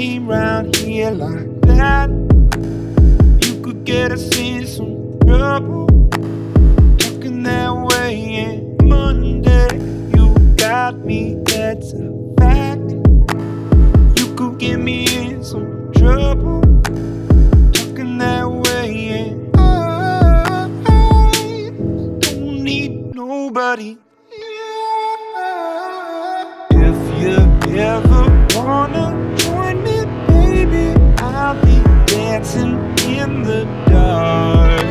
game round here like that. You could get us in some trouble, talking that way. And Monday, you got me, that's a fact. You could get me in some trouble, talking that way. And I don't need nobody. If you ever wanna join me, baby, I'll be dancing in the dark.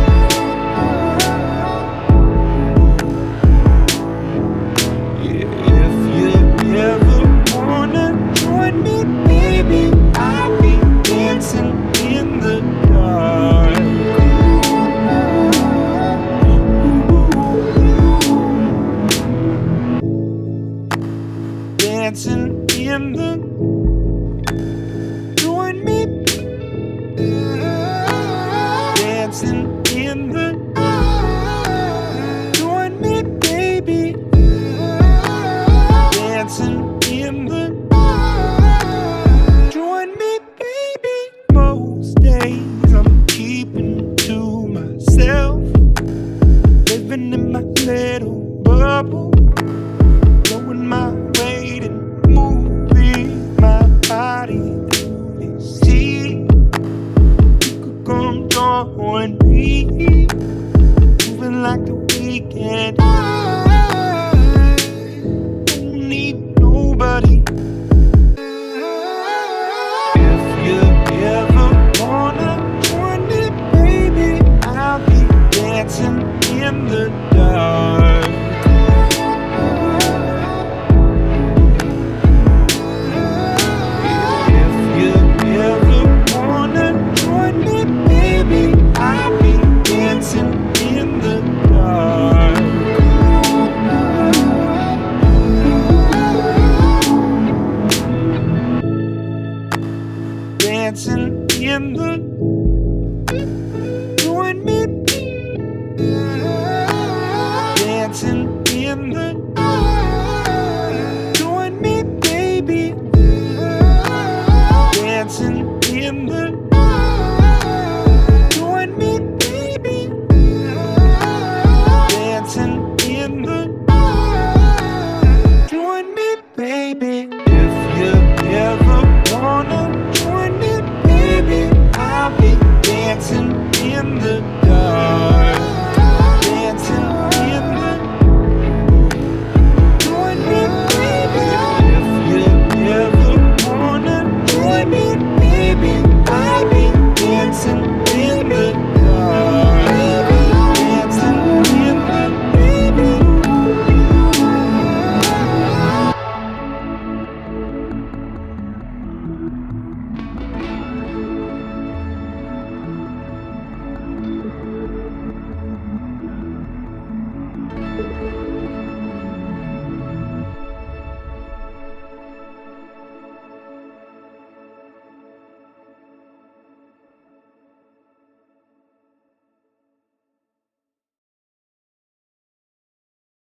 Yeah, if you ever wanna join me, baby, I'll be dancing in the dark. Dancing in the, join me, dancing in the, join me, baby, dancing in the, join me, baby. Most days I'm keeping to myself, living in my little bubble, blowing my weight and moving my body through the sea. You could come join me, moving like the weekend. I don't need nobody. If you ever wanna join me, baby, I'll be dancing in the dark. Dancing in the, join me, dancing in the, join me, baby, dancing in the, join me, baby, dancing in the, join me, baby. If you ever